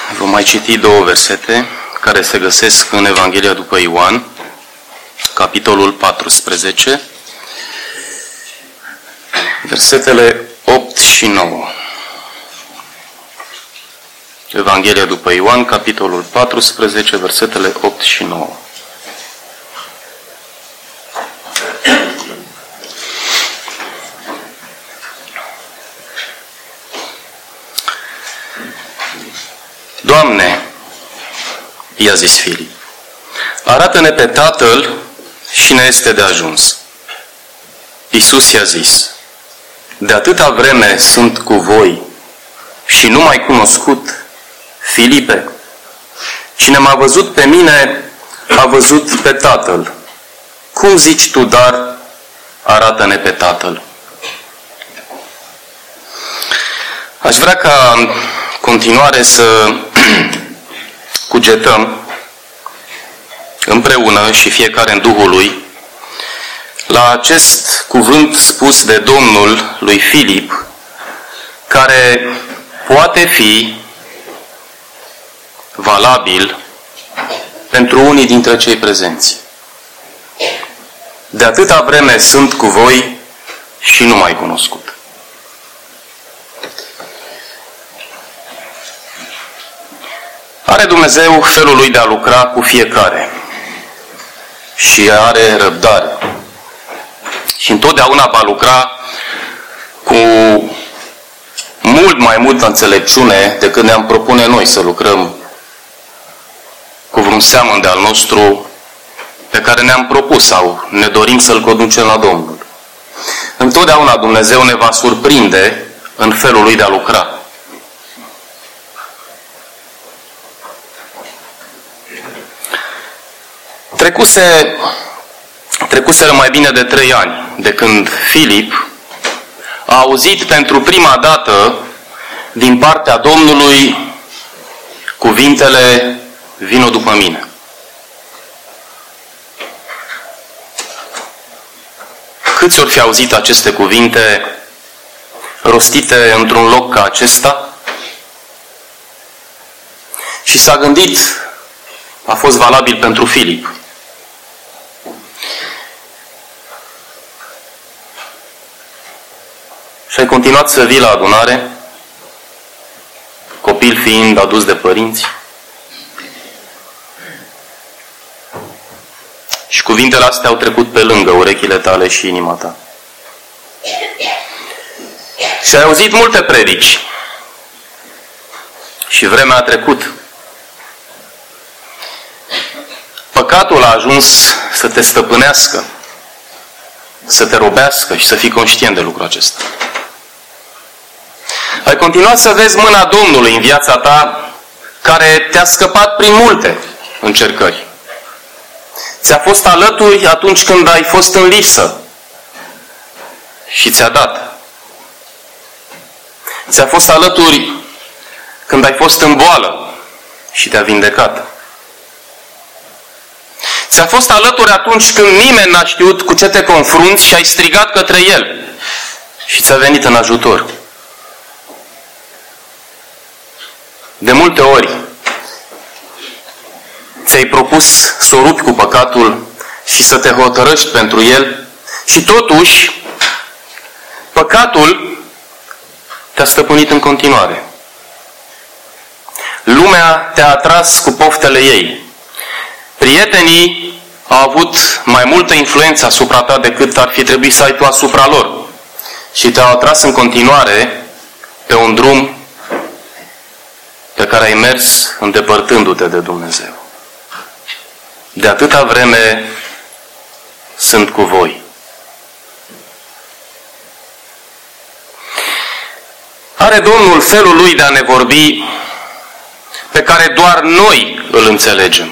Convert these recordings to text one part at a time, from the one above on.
Vom mai citi două versete care se găsesc în Evanghelia după Ioan, capitolul 14, versetele 8 și 9. Evanghelia după Ioan, capitolul 14, versetele 8 și 9. Doamne, i-a zis Filip, arată-ne pe Tatăl și ne este de ajuns. Iisus i-a zis, de atâta vreme sunt cu voi și nu m-ai cunoscut, Filipe? Cine m-a văzut pe mine, a văzut pe Tatăl. Cum zici tu, dar arată-ne pe Tatăl? Aș vrea ca în continuare să cugetăm împreună și fiecare în Duhul lui la acest cuvânt spus de Domnul lui Filip, care poate fi valabil pentru unii dintre cei prezenți. De atâta vreme sunt cu voi și nu m-ai cunoscut. Are Dumnezeu felul lui de a lucra cu fiecare și are răbdare. Și întotdeauna va lucra cu mult mai multă înțelepciune decât ne-am propune noi să lucrăm cu vreun seamăn de al nostru pe care ne-am propus sau ne dorim să-l conducem la Domnul. Întotdeauna Dumnezeu ne va surprinde în felul lui de a lucra. Trecuseră mai bine de 3 ani de când Filip a auzit pentru prima dată din partea Domnului cuvintele vino după mine. Câți ori fi auzit aceste cuvinte rostite într-un loc ca acesta? Și s-a gândit, a fost valabil pentru Filip. Și ai continuat să vii la adunare, copil fiind adus de părinți. Și cuvintele astea au trecut pe lângă urechile tale și inima ta. Și ai auzit multe predici. Și vremea a trecut. Păcatul a ajuns să te stăpânească, să te robească și să fii conștient de lucrul acesta. Ai continuat să vezi mâna Domnului în viața ta, care te-a scăpat prin multe încercări. Ți-a fost alături atunci când ai fost în lipsă și ți-a dat. Ți-a fost alături când ai fost în boală și te-a vindecat. Ți-a fost alături atunci când nimeni n-a știut cu ce te confrunți și ai strigat către El și ți-a venit în ajutor. De multe ori ți-ai propus să o rupi cu păcatul și să te hotărăști pentru el și totuși păcatul te-a stăpânit în continuare. Lumea te-a atras cu poftele ei. Prietenii au avut mai multă influență asupra ta decât ar fi trebuit să ai tu asupra lor și te-au atras în continuare pe un drum pe care ai mers îndepărtându-te de Dumnezeu. De atâta vreme sunt cu voi. Are Domnul felul lui de a ne vorbi pe care doar noi îl înțelegem.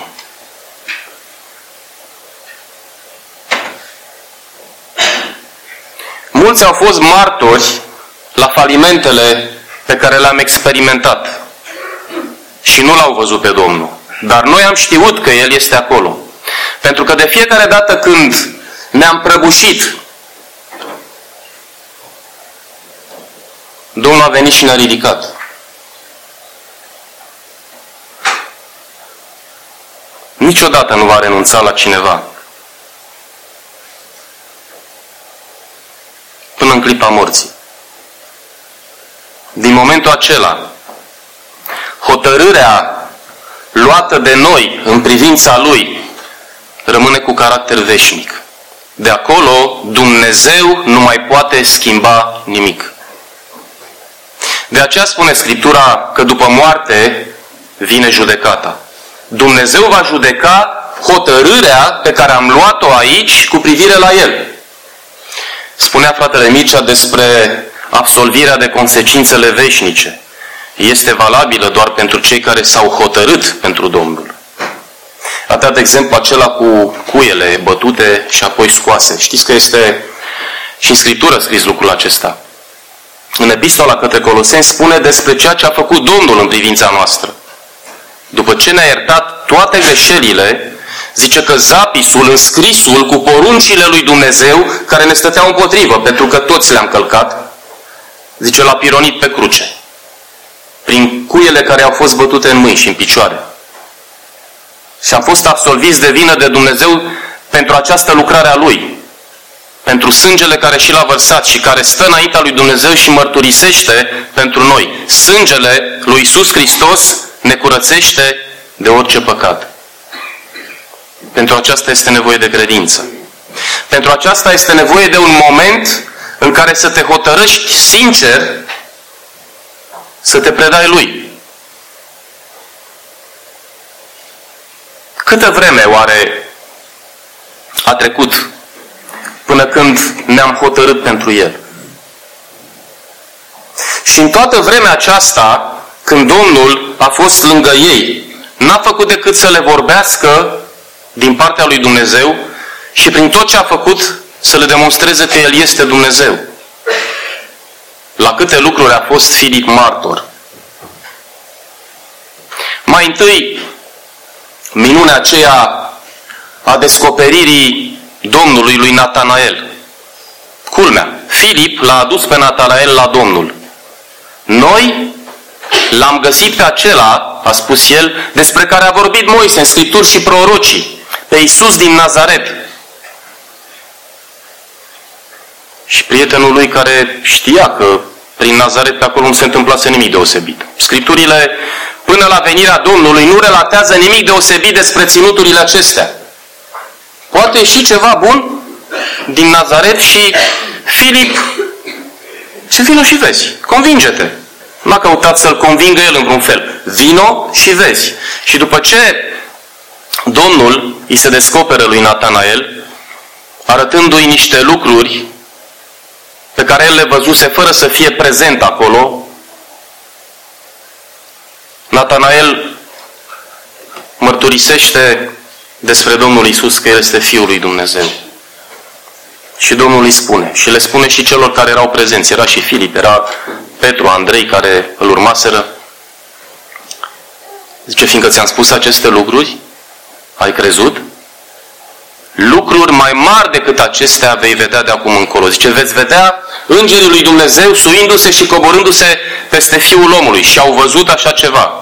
Mulți au fost martori la falimentele pe care le-am experimentat și nu l-au văzut pe Domnul. Dar noi am știut că El este acolo. Pentru că de fiecare dată când ne-am prăbușit, Domnul a venit și ne-a ridicat. niciodată nu va renunța la cineva. Până în clipa morții. Din momentul acela, hotărârea luată de noi în privința Lui rămâne cu caracter veșnic. De acolo, Dumnezeu nu mai poate schimba nimic. De aceea spune Scriptura că după moarte vine judecata. Dumnezeu va judeca hotărârea pe care am luat-o aici cu privire la El. Spunea fratele Mircea despre absolvirea de consecințele veșnice. Este valabilă doar pentru cei care s-au hotărât pentru Domnul. A dat exemplu acela cu cuiele bătute și apoi scoase. Știți că este și în Scriptură scris lucrul acesta. În Epistola către Coloseni spune despre ceea ce a făcut Domnul în privința noastră. După ce ne-a iertat toate greșelile, zice că zapisul, înscrisul cu poruncile lui Dumnezeu care ne stăteau împotrivă, pentru că toți le-am călcat, zice, l-a pironit pe cruce. Prin cuiele care au fost bătute în mâini și în picioare. Și am fost absolviți de vină de Dumnezeu pentru această lucrare a Lui. Pentru sângele care și l-a vărsat și care stă înaintea lui Dumnezeu și mărturisește pentru noi. Sângele lui Iisus Hristos ne curățește de orice păcat. Pentru aceasta este nevoie de credință. Pentru aceasta este nevoie de un moment în care să te hotărăști sincer să te predai Lui. Câtă vreme oare a trecut până când ne-am hotărât pentru El? Și în toată vremea aceasta, când Domnul a fost lângă ei, n-a făcut decât să le vorbească din partea lui Dumnezeu și prin tot ce a făcut să le demonstreze că El este Dumnezeu. La câte lucruri a fost Filip martor. Mai întâi, minunea aceea a descoperirii Domnului lui Natanael. Culmea, Filip l-a adus pe Natanael la Domnul. Noi l-am găsit pe acela, a spus el, despre care a vorbit Moise în Scripturi și prorocii, pe Iisus din Nazaret. Și prietenul lui care știa că prin Nazaret pe acolo nu se întâmplase nimic deosebit. Scripturile, până la venirea Domnului, nu relatează nimic deosebit despre ținuturile acestea. Poate și ceva bun din Nazaret și Filip, ce vino și vezi, convinge-te. N-a căutat să-l convingă el în vreun fel. Vino și vezi. Și după ce Domnul îi se descoperă lui Natanael, arătându-i niște lucruri pe care el le văzuse fără să fie prezent acolo, Natanael mărturisește despre Domnul Iisus că El este Fiul lui Dumnezeu. Și Domnul îi spune, și le spune și celor care erau prezenți. Era și Filip, era Petru, Andrei, care îl urmaseră. Zice, fiindcă ți-am spus aceste lucruri, ai crezut? Lucruri mai mari decât acestea vei vedea de acum încolo. Zice, veți vedea îngerii lui Dumnezeu suindu-se și coborându-se peste Fiul omului. Și au văzut așa ceva.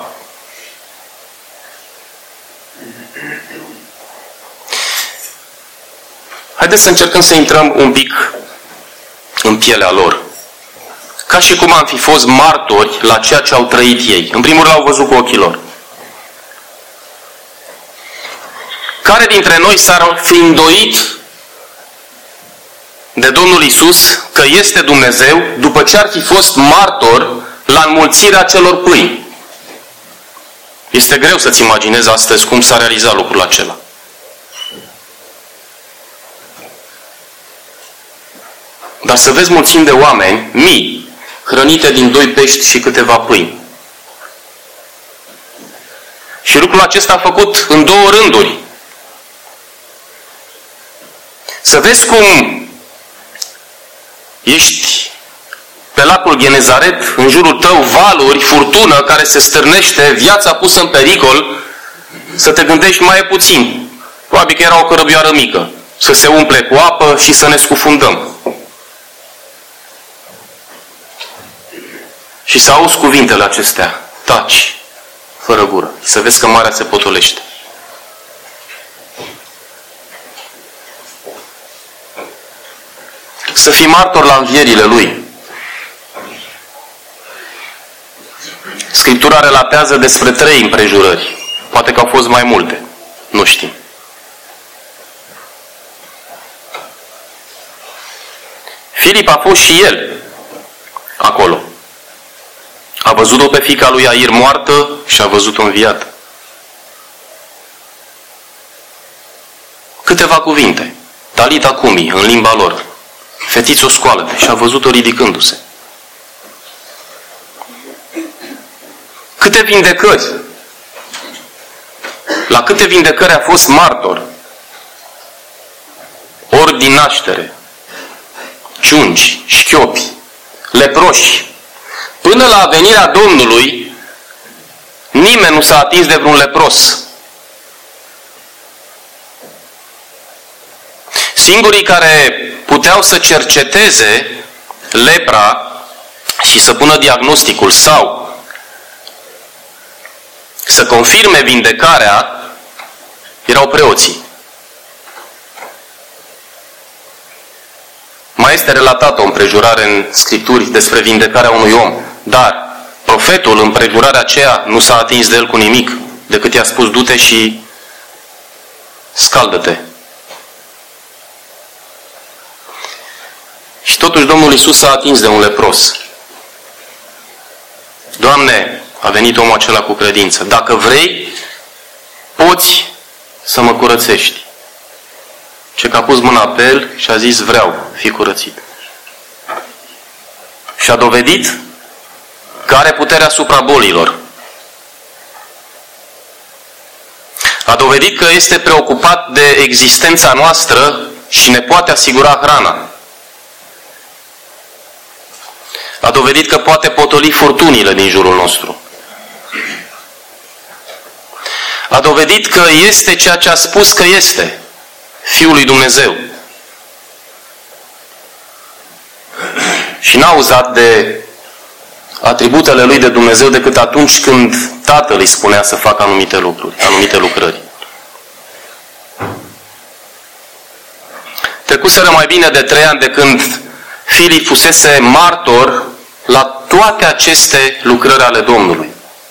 Haideți să încercăm să intrăm un pic în pielea lor. Ca și cum am fi fost martori la ceea ce au trăit ei. În primul rând, l-au văzut cu ochii lor. Care dintre noi s-ar fi îndoit de Domnul Iisus că este Dumnezeu după ce ar fi fost martor la înmulțirea celor pâini? Este greu să-ți imaginezi astăzi cum s-a realizat lucrul acela. Dar să vezi mulțimi de oameni, mii, hrănite din 2 pești și câteva pâini. Și lucrul acesta a făcut în 2 rânduri. Să vezi cum ești pe lacul Genezaret, în jurul tău valuri, furtună care se stârnește, viața pusă în pericol, să te gândești mai e puțin. Probabil că era o cărăbioară mică. Să se umple cu apă și să ne scufundăm. Și să auzi cuvintele acestea. Taci, fără gură. Să vezi că marea se potolește. să fii martor la învierile Lui. Scriptura relatează despre 3 împrejurări. Poate că au fost mai multe. Nu știm. Filip a fost și el acolo. A văzut-o pe fiica lui Air moartă și a văzut-o înviată. Câteva cuvinte. Talita cumi, în limba lor. Fetițo, scoală-te. Și a văzut-o ridicându-se. Câte vindecări. La câte vindecări a fost martor. Ori din naștere. Ciungi, șchiopi, leproși. Până la venirea Domnului, nimeni nu s-a atins de vreun lepros. Singurii care puteau să cerceteze lepra și să pună diagnosticul sau să confirme vindecarea erau preoții. Mai este relatată o împrejurare în Scripturi despre vindecarea unui om, dar profetul în împrejurarea aceea nu s-a atins de el cu nimic, decât i-a spus du-te și scaldă-te. Și totuși Domnul Iisus s-a atins de un lepros. Doamne, a venit omul acela cu credință. Dacă vrei, poți să mă curățești. Ce că a pus mâna pe el și a zis, vreau, fii curățit. Și a dovedit că are puterea asupra bolilor. A dovedit că este preocupat de existența noastră și ne poate asigura hrana. A dovedit că poate potoli furtunile din jurul nostru. A dovedit că este ceea ce a spus că este. Fiul lui Dumnezeu. Și n-a uzat de atributele lui de Dumnezeu decât atunci când Tatăl îi spunea să facă anumite lucruri, anumite lucrări. Trecuseră mai bine de 3 ani de când Filip fusese martor la toate aceste lucrări ale Domnului.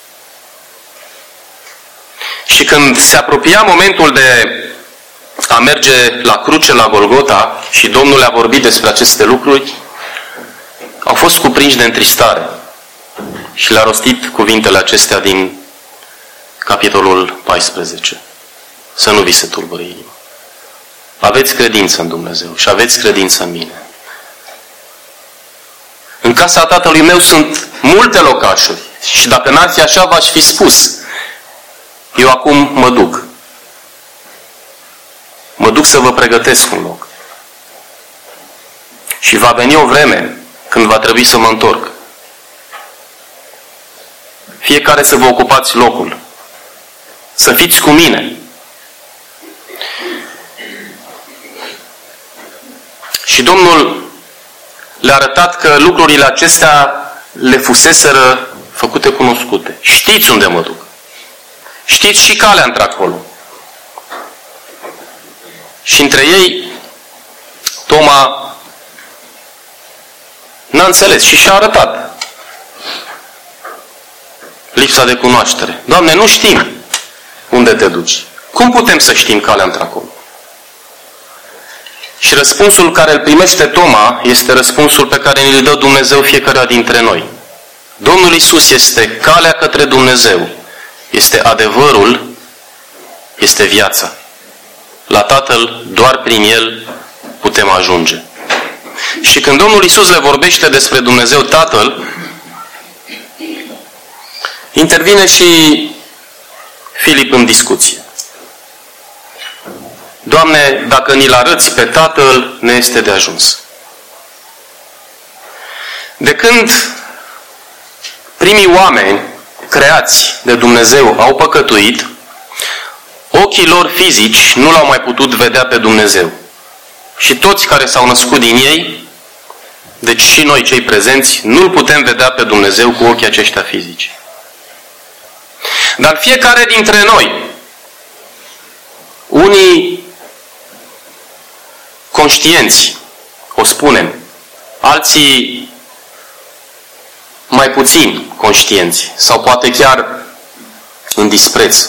Și când se apropia momentul de a merge la cruce, la Golgota, și Domnul le-a vorbit despre aceste lucruri, au fost cuprinși de întristare. Și le-a rostit cuvintele acestea din capitolul 14. Să nu vi se tulbure inima. Aveți credință în Dumnezeu și aveți credință în mine. În casa Tatălui meu sunt multe locașuri și dacă n-ar fi așa, v-aș fi spus. Eu acum mă duc. Mă duc să vă pregătesc un loc. Și va veni o vreme când va trebui să mă întorc. Fiecare să vă ocupați locul. Să fiți cu mine. Și Domnul le-a arătat că lucrurile acestea le fuseseră făcute cunoscute. Știți unde mă duc. Știți și calea într-acolo. Și între ei, Toma n-a înțeles și și-a arătat lipsa de cunoaștere. Doamne, nu știm unde te duci. Cum putem să știm calea într-acolo? Și răspunsul care îl primește Toma este răspunsul pe care îl dă Dumnezeu fiecare dintre noi. Domnul Iisus este calea către Dumnezeu. Este adevărul, este viața. La Tatăl, doar prin El putem ajunge. Și când Domnul Iisus le vorbește despre Dumnezeu Tatăl, intervine și Filip în discuție. Doamne, dacă ni-L arăți pe Tatăl, ne este de ajuns. De când primii oameni creați de Dumnezeu au păcătuit, ochii lor fizici nu l-au mai putut vedea pe Dumnezeu. Și toți care s-au născut din ei, deci și noi cei prezenți, nu-L putem vedea pe Dumnezeu cu ochii aceștia fizici. Dar fiecare dintre noi, unii conștienți, o spunem, alții mai puțin conștienți sau poate chiar în dispreț.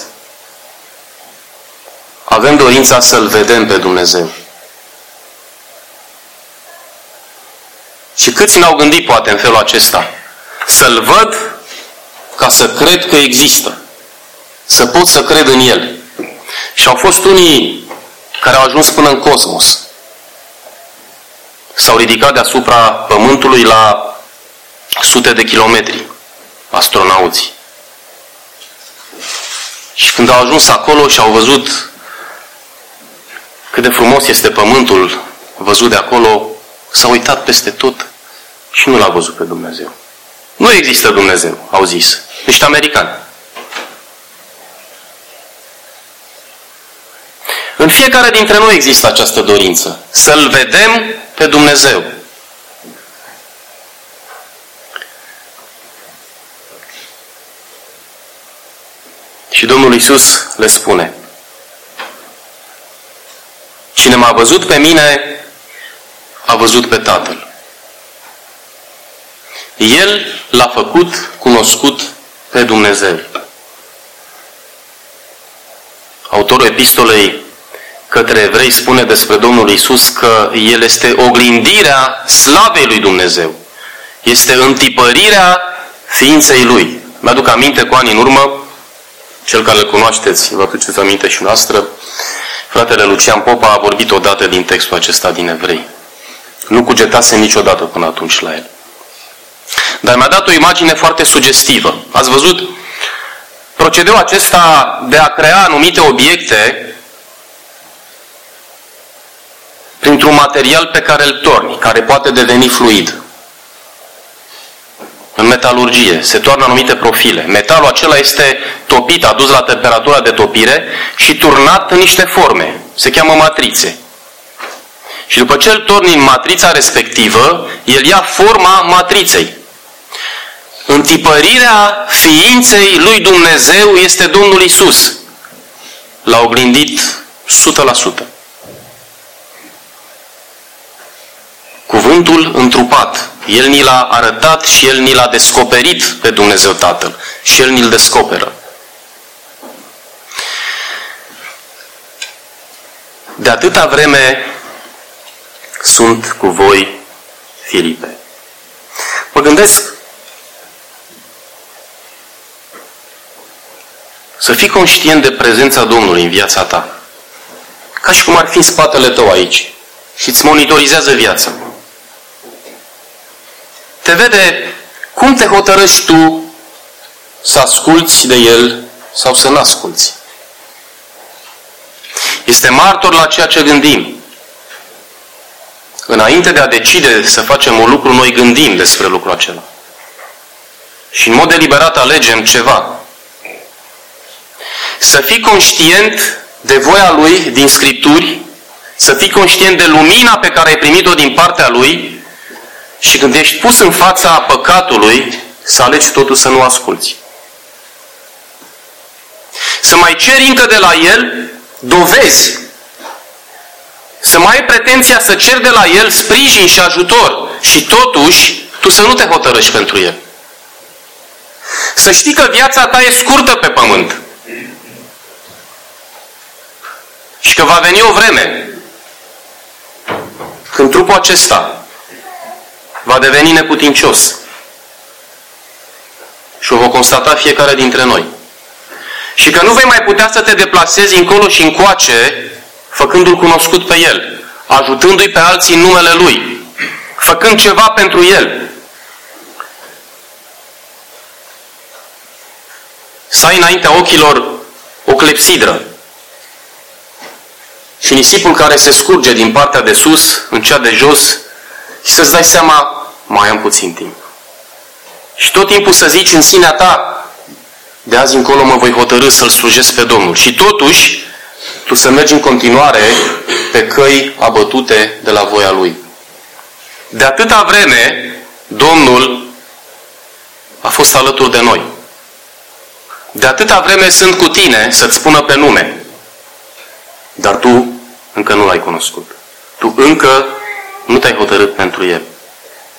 Avem dorința să-L vedem pe Dumnezeu. Și câți n-au gândit poate în felul acesta? Să-L văd ca să cred că există. Să pot să cred în El. Și au fost unii care au ajuns până în cosmos. S-au ridicat deasupra Pământului la sute de kilometri, astronauții. Și când au ajuns acolo și au văzut cât de frumos este Pământul văzut de acolo, s-au uitat peste tot și nu L-a văzut pe Dumnezeu. Nu există Dumnezeu, au zis. Niște americani. În fiecare dintre noi există această dorință. Să-L vedem pe Dumnezeu. Și Domnul Iisus le spune: cine m-a văzut pe mine, a văzut pe Tatăl. El L-a făcut cunoscut pe Dumnezeu. Autorul epistolei către evrei spune despre Domnul Iisus că El este oglindirea slavei lui Dumnezeu. Este întipărirea ființei Lui. Mi-aduc aminte cu ani în urmă, cel care îl cunoașteți, vă aduceți aminte și noastră, fratele Lucian Popa a vorbit odată din textul acesta din Evrei. Nu cugetase niciodată până atunci la el. Dar mi-a dat o imagine foarte sugestivă. Ați văzut? Procedeul acesta de a crea anumite obiecte printr-un material pe care îl torni, care poate deveni fluid. În metalurgie se toarnă anumite profile. Metalul acela este topit, adus la temperatura de topire și turnat în niște forme. Se cheamă matrițe. Și după ce îl torni în matrița respectivă, el ia forma matriței. Întipărirea ființei lui Dumnezeu este Domnul Iisus. L-a oglindit 100%. Cuvântul întrupat. El ni l-a arătat și El ni l-a descoperit pe Dumnezeu Tatăl. Și El ni-l descoperă. De atâta vreme sunt cu voi, Filipe. Mă gândesc să fii conștient de prezența Domnului în viața ta. Ca și cum ar fi în spatele tău aici. Și îți monitorizează viața. Te vede cum te hotărăști tu să asculți de El sau să nu asculți. Este martor la ceea ce gândim. Înainte de a decide să facem un lucru, noi gândim despre lucrul acela. Și în mod deliberat alegem ceva. Să fii conștient de voia Lui din Scripturi, să fii conștient de lumina pe care ai primit-o din partea Lui și când ești pus în fața păcatului, să alegi totul să nu asculți. Să mai ceri încă de la El dovezi. Să mai ai pretenția să ceri de la El sprijin și ajutor și totuși tu să nu te hotărăști pentru El. Să știi că viața ta e scurtă pe pământ. Și că va veni o vreme când trupul acesta va deveni neputincios. Și o vom constata fiecare dintre noi. Și că nu vei mai putea să te deplasezi încolo și încoace făcându-L cunoscut pe El, ajutându-i pe alții în numele Lui, făcând ceva pentru El. Să ai înaintea ochilor o clepsidră și nisipul care se scurge din partea de sus în cea de jos și să-ți dai seama, mai am puțin timp. Și tot timpul să zici în sinea ta, de azi încolo mă voi hotărî să-L slujesc pe Domnul. Și totuși, tu să mergi în continuare pe căi abătute de la voia Lui. De atâta vreme, Domnul a fost alături de noi. De atâta vreme sunt cu tine să-ți spună pe nume. Dar tu încă nu L-ai cunoscut. Tu încă nu te-ai hotărât pentru El.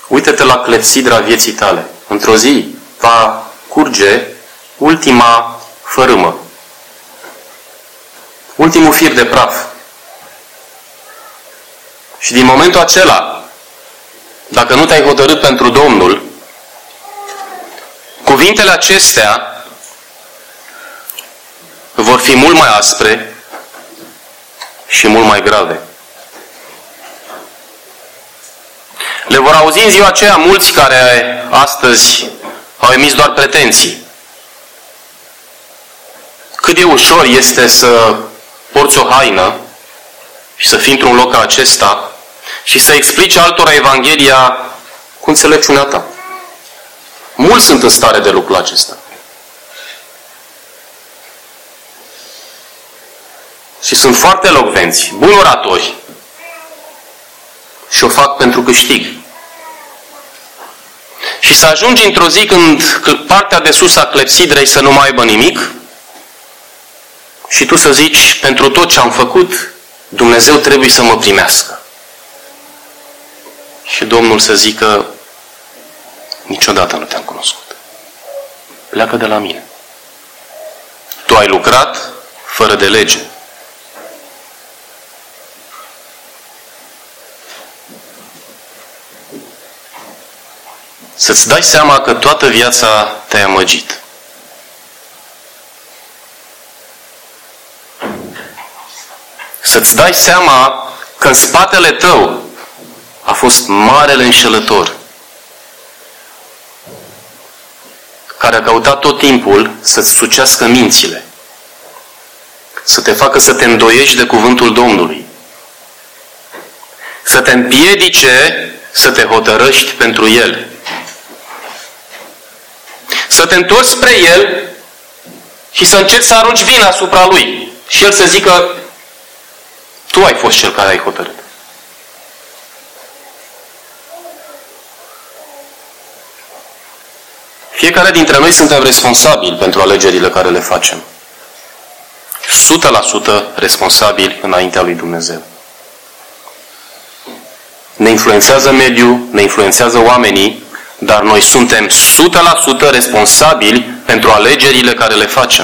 Uită-te la clepsidra vieții tale. Într-o zi va curge ultima fărâmă. Ultimul fir de praf. Și din momentul acela, dacă nu te-ai hotărât pentru Domnul, cuvintele acestea vor fi mult mai aspre și mult mai grave. Le vor auzi în ziua aceea mulți care astăzi au emis doar pretenții. Cât de ușor este să porți o haină și să fii într-un loc ca acesta și să explici altora Evanghelia cu înțelepciunea ta. Mulți sunt în stare de lucrul acesta. Și sunt foarte elocvenți, buni oratori și o fac pentru câștig. Și să ajungi într-o zi când partea de sus a clepsidrei să nu mai aibă nimic și tu să zici, pentru tot ce am făcut, Dumnezeu trebuie să mă primească. Și Domnul să zică, niciodată nu te-am cunoscut. Pleacă de la mine. Tu ai lucrat fără de lege. Să-ți dai seama că toată viața te-ai amăgit. Să-ți dai seama că în spatele tău a fost marele înșelător, care a căutat tot timpul să-ți sucească mințile, să te facă să te îndoiești de cuvântul Domnului, să te împiedice să te hotărăști pentru El, să te întorci spre El și să încerci să arunci vina asupra Lui și El să zică, tu ai fost cel care ai hotărât. Fiecare dintre noi suntem responsabili pentru alegerile care le facem. 100% responsabili înaintea lui Dumnezeu. Ne influențează mediul, ne influențează oamenii, dar noi suntem 100% responsabili pentru alegerile care le facem.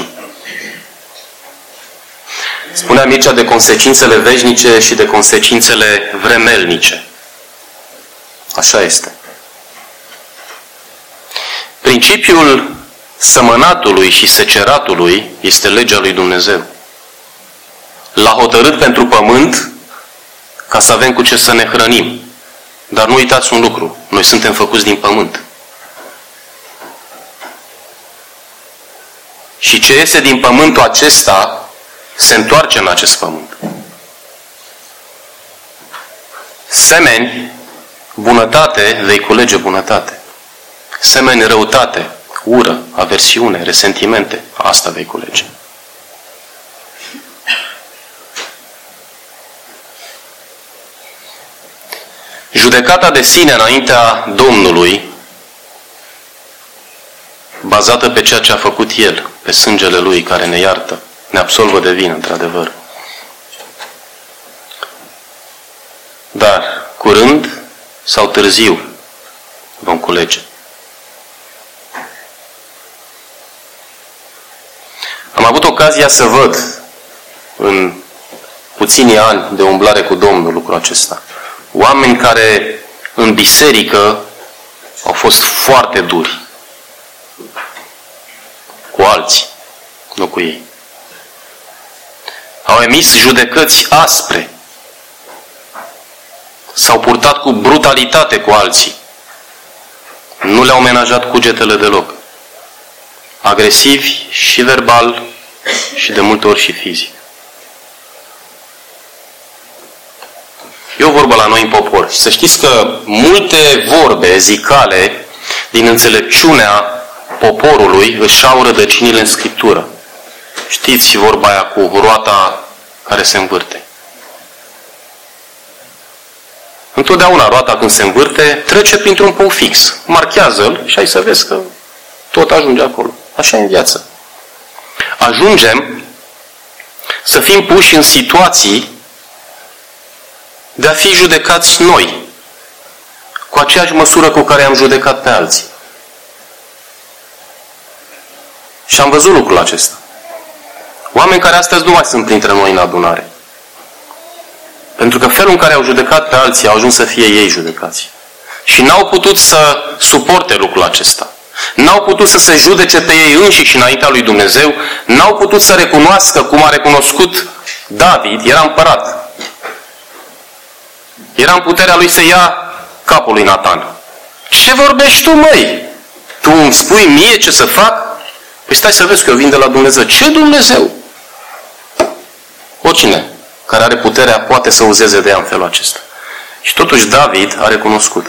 Spuneam aici de consecințele veșnice și de consecințele vremelnice. Așa este. Principiul sămănatului și seceratului este legea lui Dumnezeu. L-a hotărât pentru pământ ca să avem cu ce să ne hrănim. Dar nu uitați un lucru. Noi suntem făcuți din pământ. Și ce iese din pământul acesta se întoarce în acest pământ. Semeni bunătate vei culege bunătate. Semeni răutate, ură, aversiune, resentimente, asta vei culege. Judecata de sine înaintea Domnului, bazată pe ceea ce a făcut El, pe sângele Lui care ne iartă, ne absolvă de vină, într-adevăr. Dar, curând sau târziu, vom culege. Am avut ocazia să văd în puținii ani de umblare cu Domnul lucrul acesta. Oameni care în biserică au fost foarte duri cu alții, nu cu ei. Au emis judecăți aspre. S-au purtat cu brutalitate cu alții. Nu le-au menajat cugetele deloc. Agresivi și verbal și de multe ori și fizic. E o vorbă la noi în popor. Și să știți că multe vorbe zicale din înțelepciunea poporului își au rădăcinile în Scriptură. Știți vorba aia cu roata care se învârte. Întotdeauna roata când se învârte trece printr-un punct fix. Marchează-l și ai să vezi că tot ajunge acolo. Așa e în viață. Ajungem să fim puși în situații de a fi judecați noi, cu aceeași măsură cu care am judecat pe alții. Și am văzut lucrul acesta. Oameni care astăzi nu mai sunt printre noi în adunare. Pentru că felul în care au judecat pe alții au ajuns să fie ei judecați. Și n-au putut să suporte lucrul acesta. N-au putut să se judece pe ei înșiși înaintea lui Dumnezeu. N-au putut să recunoască cum a recunoscut David, era împărat. Era în puterea lui să ia capul lui Natan. Ce vorbești tu, măi? Tu îmi spui mie ce să fac? Păi stai să vezi că eu vin de la Dumnezeu. Ce Dumnezeu? Oricine care are puterea poate să uzeze de ea în felul acesta. Și totuși David a recunoscut.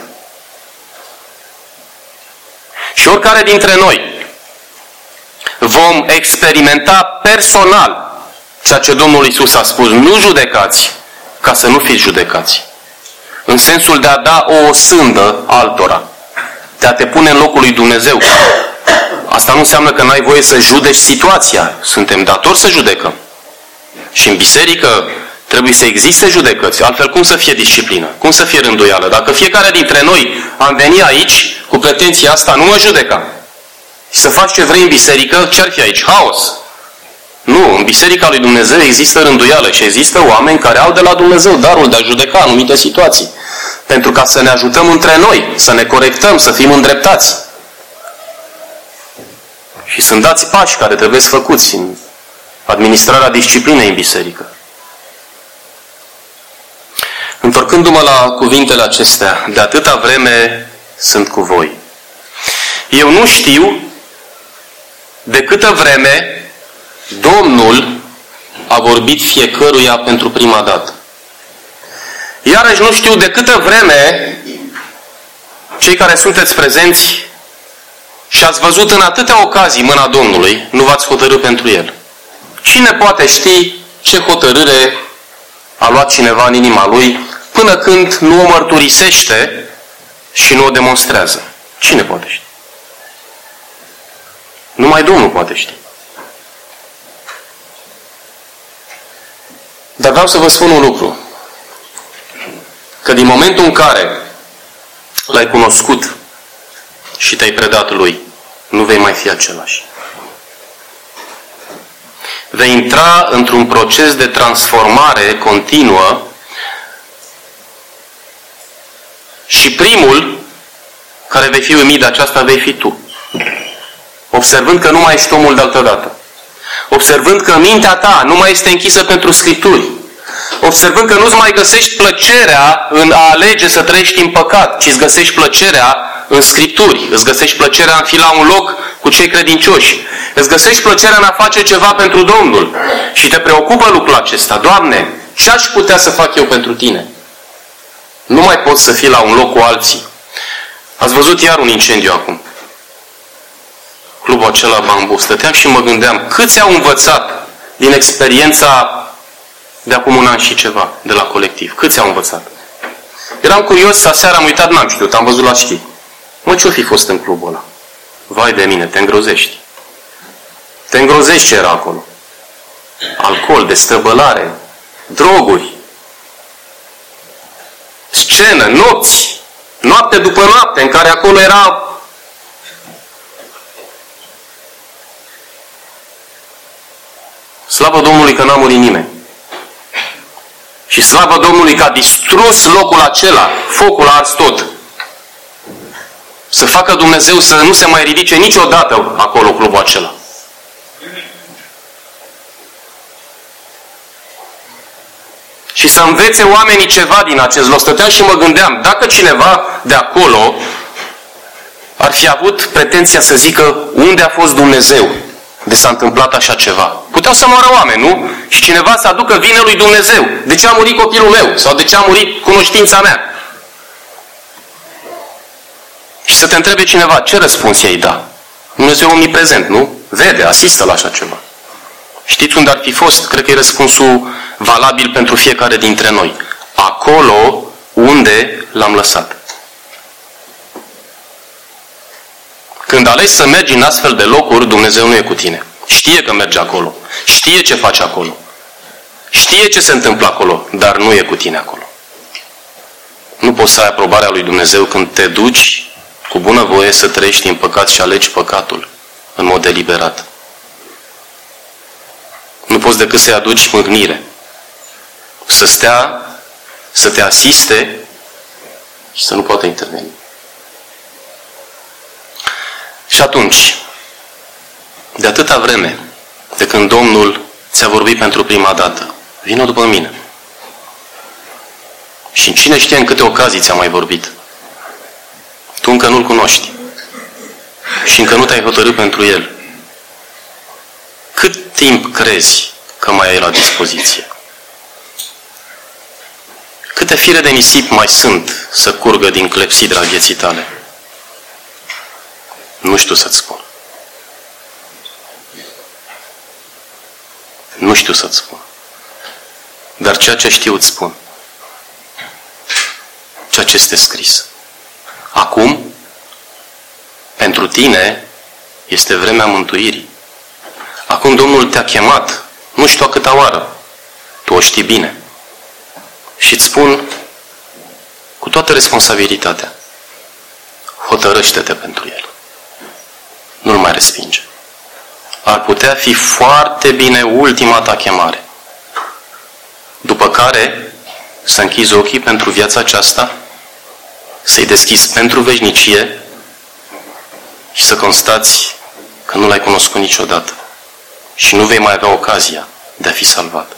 Și oricare dintre noi vom experimenta personal ceea ce Domnul Iisus a spus, nu judecați ca să nu fiți judecați. În sensul de a da o osândă altora, de a te pune în locul lui Dumnezeu. Asta nu înseamnă că n-ai voie să judeci situația. Suntem datori să judecăm. Și în biserică trebuie să existe judecăți. Altfel cum să fie disciplină? Cum să fie rânduială? Dacă fiecare dintre noi am venit aici cu pretenția asta, nu mă judeca. Și să faci ce vrei în biserică, ce ar fi aici? Haos. Nu, în biserica lui Dumnezeu există rânduială și există oameni care au de la Dumnezeu darul de a judeca anumite situații. Pentru ca să ne ajutăm între noi, să ne corectăm, să fim îndreptați. Și sunt dați pași care trebuie făcuți în administrarea disciplinei în biserică. Întorcându-mă la cuvintele acestea, de atâta vreme sunt cu voi. Eu nu știu de câtă vreme Domnul a vorbit fiecăruia pentru prima dată. Iarăși nu știu de câtă vreme cei care sunteți prezenți și ați văzut în atâtea ocazii mâna Domnului, nu v-ați hotărât pentru El. Cine poate ști ce hotărâre a luat cineva în inima lui până când nu o mărturisește și nu o demonstrează? Cine poate ști? Numai Domnul poate ști. Dar vreau să vă spun un lucru. Că din momentul în care l-ai cunoscut și te-ai predat Lui, nu vei mai fi același. Vei intra într-un proces de transformare continuă și primul care vei fi uimit de aceasta vei fi tu. Observând că nu mai ești omul de altădată. Observând că mintea ta nu mai este închisă pentru Scripturi. Observând că nu-ți mai găsești plăcerea în a alege să trăiești în păcat, ci îți găsești plăcerea în Scripturi. Îți găsești plăcerea în a fi la un loc cu cei credincioși. Îți găsești plăcerea în a face ceva pentru Domnul. Și te preocupă lucrul acesta. Doamne, ce aș putea să fac eu pentru Tine? Nu mai poți să fii la un loc cu alții. Ați văzut iar un incendiu acum. Clubul acela Bambu. Stăteam și mă gândeam câți au învățat din experiența de acum un an și ceva de la colectiv. Câți au învățat? Eram curios, aseară am uitat, n-am știut, am văzut la știri. Mă, ce-o fi fost în clubul ăla? Vai de mine, te îngrozești. Te îngrozești ce era acolo. Alcool, destrăbălare, droguri, scenă, nopți, noapte după noapte, în care acolo era... Slavă Domnului că n-a murit nimeni. Și slavă Domnului că a distrus locul acela, focul a ars tot. Să facă Dumnezeu să nu se mai ridice niciodată acolo clubul acela. Și să învețe oamenii ceva din acest loc. Stăteam și mă gândeam, dacă cineva de acolo ar fi avut pretenția să zică unde a fost Dumnezeu de s-a întâmplat așa ceva. Puteau să moară oameni, nu? Și cineva să aducă vină lui Dumnezeu. De ce a murit copilul meu? Sau de ce a murit cunoștința mea? Și să te întrebe cineva, ce răspuns i-ai da? Dumnezeu omniprezent, nu? Vede, asistă la așa ceva. Știți unde ar fi fost? Cred că e răspunsul valabil pentru fiecare dintre noi. Acolo unde l-am lăsat. Când alegi să mergi în astfel de locuri, Dumnezeu nu e cu tine. Știe că mergi acolo. Știe ce faci acolo. Știe ce se întâmplă acolo, dar nu e cu tine acolo. nu poți să ai aprobarea lui Dumnezeu când te duci cu bunăvoie să trăiești în păcat și alegi păcatul în mod deliberat. Nu poți decât să-i aduci mâhnire. Să stea, să te asiste și să nu poată interveni. Și atunci, de atâta vreme, de când Domnul ți-a vorbit pentru prima dată, vină după mine. Și cine știe în câte ocazii ți-a mai vorbit. Tu încă nu-L cunoști. Și încă nu te-ai hotărât pentru El. Cât timp crezi că mai ai la dispoziție? Câte fire de nisip mai sunt să curgă din clepsidra vieții tale? Nu știu să-ți spun. Nu știu să-ți spun. Dar ceea ce știu îți spun. Ceea ce este scris. Acum, pentru tine, este vremea mântuirii. Acum Domnul te-a chemat. Nu știu a câta oară. Tu o știi bine. Și îți spun cu toată responsabilitatea. Hotărăște-te pentru El. Nu-L mai respinge. Ar putea fi foarte bine ultima ta chemare. După care să închizi ochii pentru viața aceasta, să-i deschizi pentru veșnicie și să constați că nu L-ai cunoscut niciodată și nu vei mai avea ocazia de a fi salvat.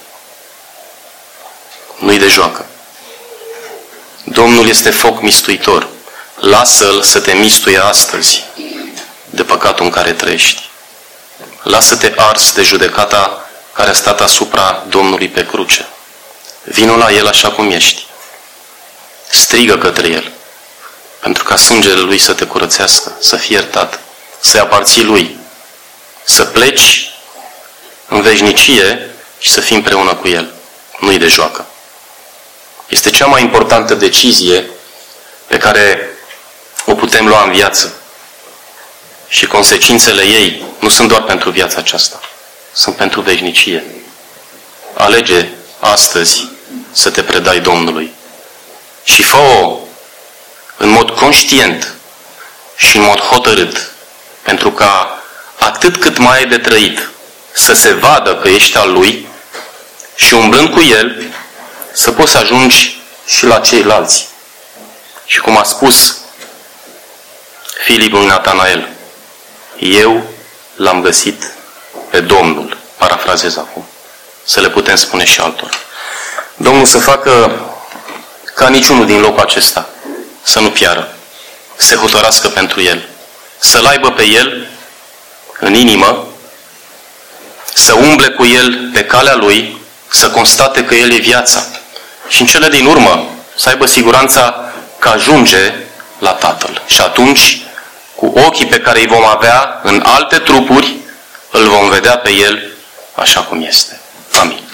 Nu-i de joacă. Domnul este foc mistuitor. Lasă-L să te mistuie astăzi de păcatul în care trăiești. Lasă-te ars de judecata care a stat asupra Domnului pe cruce. Vino la El așa cum ești. Strigă către El, pentru ca sângele Lui să te curățească, să fii iertat, să-i aparții Lui, să pleci în veșnicie și să fii împreună cu El. Nu-i de joacă. Este cea mai importantă decizie pe care o putem lua în viață. Și consecințele ei nu sunt doar pentru viața aceasta, sunt pentru veșnicie. Alege astăzi să te predai Domnului și fă-o în mod conștient și în mod hotărât, pentru ca atât cât mai ai de trăit să se vadă că ești al Lui și umblând cu El să poți să ajungi și la ceilalți. Și cum a spus Filip lui Natanael, eu L-am găsit pe Domnul, parafrazez acum, să le putem spune și altora. Domnul să facă ca niciunul din locul acesta să nu piară, să se hotărască pentru El, să-L aibă pe El în inimă, să umble cu El pe calea Lui, să constate că El e viața și în cele din urmă să aibă siguranța că ajunge la Tatăl. Și atunci, cu ochii pe care îi vom avea în alte trupuri, îl vom vedea pe El așa cum este. Amin.